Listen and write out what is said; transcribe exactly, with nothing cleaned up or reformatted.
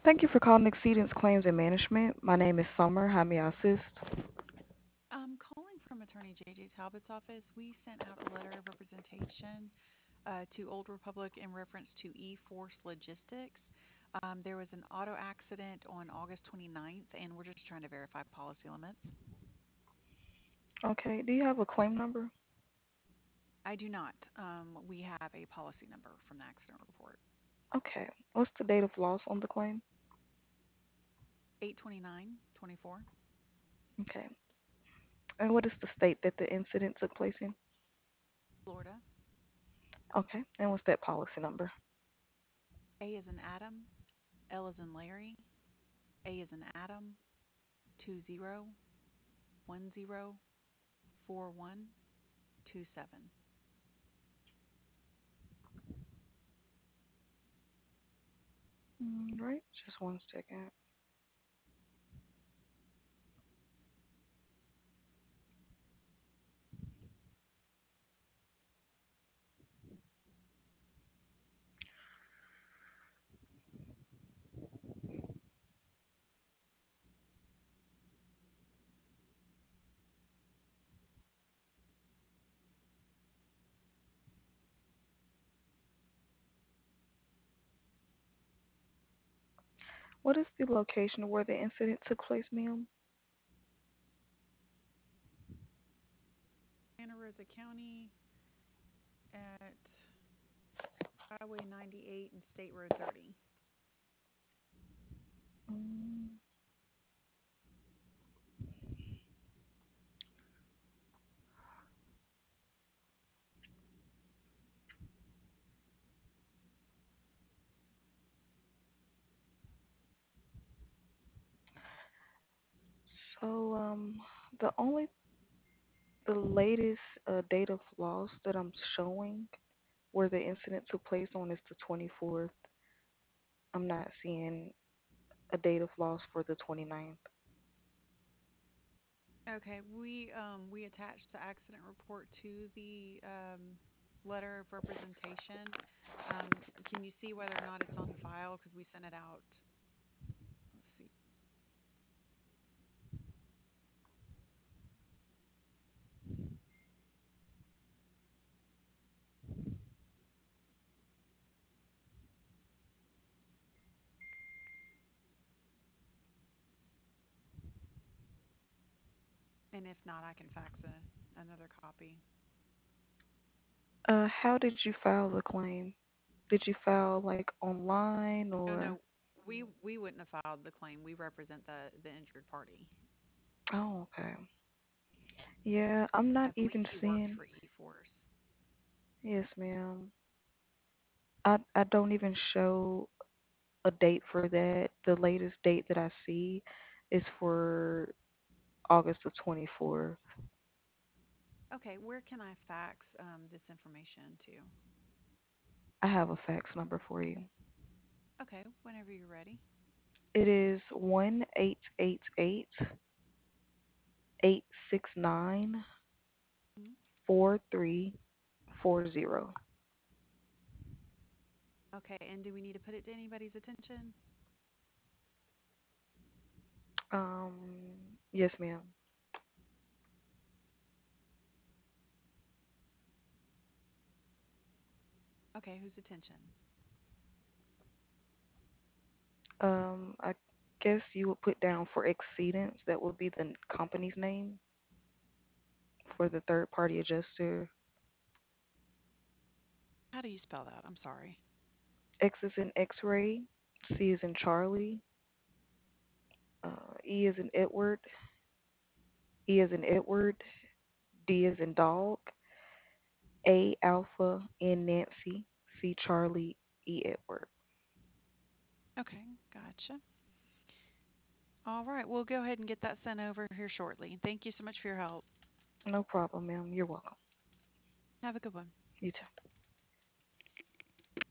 Thank you for calling Exceedance Claims and Management. My name is Summer. How may I assist? I'm calling from Attorney J J Talbot's office. We sent out a letter of representation uh, to Old Republic in reference to E-Force Logistics. Um, there was an auto accident on August twenty-ninth, and we're just trying to verify policy limits. Okay, do you have a claim number? I do not. Um, we have a policy number from the accident report. Okay, what's the date of loss on the claim? eight twenty-nine twenty-four. Okay, and what is the state that the incident took place in? Florida. Okay, and what's that policy number? A is in Adam, L is in Larry, A is in Adam, two zero one zero four one two seven. Mm, right, just one second. What is the location where the incident took place, ma'am? Santa Rosa County at Highway ninety-eight and State Road thirty. Mm, so, um, the only, the latest uh, date of loss that I'm showing where the incident took place on is the twenty-fourth. I'm not seeing a date of loss for the twenty-ninth. Okay, we um we attached the accident report to the um letter of representation. Um, can you see whether or not it's on file? Because we sent it out. Let's see. And if not, I can fax a, another copy. Uh, how did you file the claim? Did you file like online Oh or? no, we we wouldn't have filed the claim. We represent the the injured party. Oh, okay. Yeah, I'm I not believe even he worked seeing. for E-Force. Yes, ma'am. I I don't even show a date for that. The latest date that I see is for August the twenty-fourth. Okay, where can I fax um, this information to? I have a fax number for you. Okay, whenever you're ready. It is one eight eight eight eight six nine Mhm. four three four zero. Okay, and do we need to put it to anybody's attention? Um, yes, ma'am. Okay, whose attention? Um, I guess you would put down for exceedance. That would be the company's name for the third party adjuster. How do you spell that? I'm sorry. X is in X-ray, C is in Charlie, uh, E is in Edward, E is in Edward, D is in dog, A Alpha, N Nancy, C Charlie, E Edward. Okay, gotcha. All right, we'll go ahead and get that sent over here shortly. Thank you so much for your help. No problem, ma'am. You're welcome. Have a good one. You too.